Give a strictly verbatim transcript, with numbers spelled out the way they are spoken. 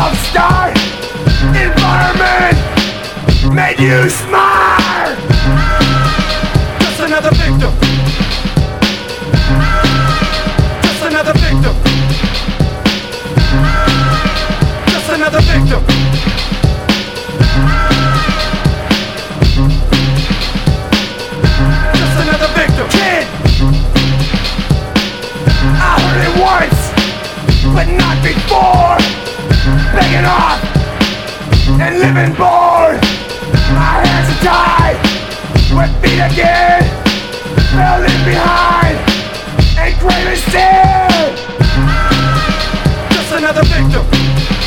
self-start environment made you smart. Just another victim. Just another victim. Just another victim. Just another victim. Kid, I heard it once, but not before. Begging off and living bored. My hands are tied, with feet again. Fell in behind and craving still. Just another victim.